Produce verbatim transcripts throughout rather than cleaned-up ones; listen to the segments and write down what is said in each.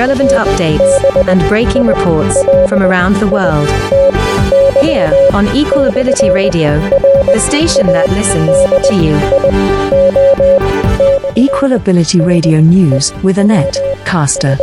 relevant updates and breaking reports from around the world. Here on Equal Ability Radio, the station that listens to you. Equal Ability Radio News with Annette Caster.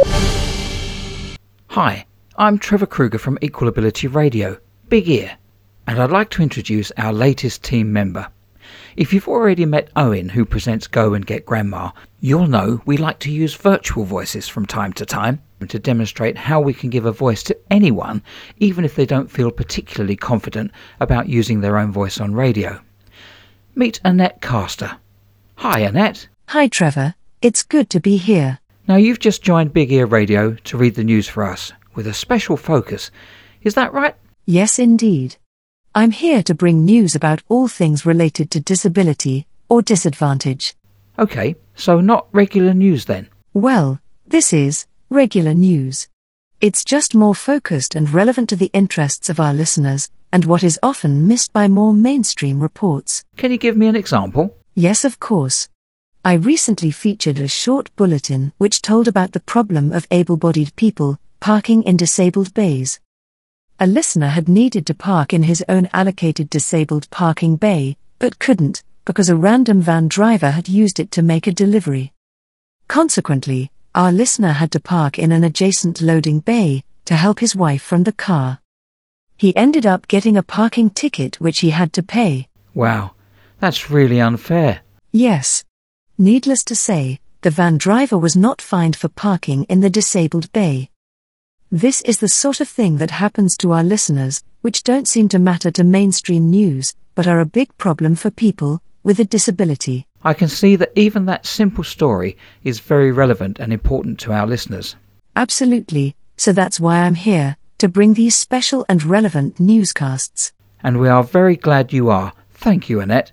Hi, I'm Trevor Kruger from Equal Ability Radio, Big Ear, and I'd like to introduce our latest team member. If you've already met Owen, who presents Go and Get Grandma, you'll know we like to use virtual voices from time to time to demonstrate how we can give a voice to anyone, even if they don't feel particularly confident about using their own voice on radio. Meet Annette Caster. Hi, Annette. Hi, Trevor. It's good to be here. Now, you've just joined Big Ear Radio to read the news for us, with a special focus. Is that right? Yes, indeed. I'm here to bring news about all things related to disability or disadvantage. Okay, so not regular news then? Well, this is regular news. It's just more focused and relevant to the interests of our listeners, and what is often missed by more mainstream reports. Can you give me an example? Yes, of course. I recently featured a short bulletin which told about the problem of able-bodied people parking in disabled bays. A listener had needed to park in his own allocated disabled parking bay, but couldn't, because a random van driver had used it to make a delivery. Consequently, our listener had to park in an adjacent loading bay to help his wife from the car. He ended up getting a parking ticket which he had to pay. Wow, that's really unfair. Yes. Needless to say, the van driver was not fined for parking in the disabled bay. This is the sort of thing that happens to our listeners, which don't seem to matter to mainstream news, but are a big problem for people with a disability. I can see that even that simple story is very relevant and important to our listeners. Absolutely, so that's why I'm here, to bring these special and relevant newscasts. And we are very glad you are. Thank you, Annette.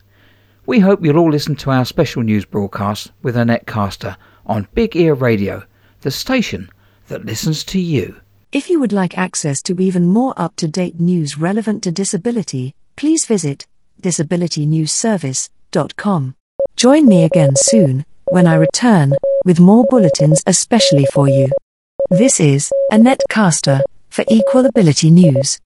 We hope you'll all listen to our special news broadcast with Annette Caster on Big Ear Radio, the station that listens to you. If you would like access to even more up-to-date news relevant to disability, please visit disability news service dot com. Join me again soon, when I return, with more bulletins especially for you. This is Annette Caster for Equal Ability News.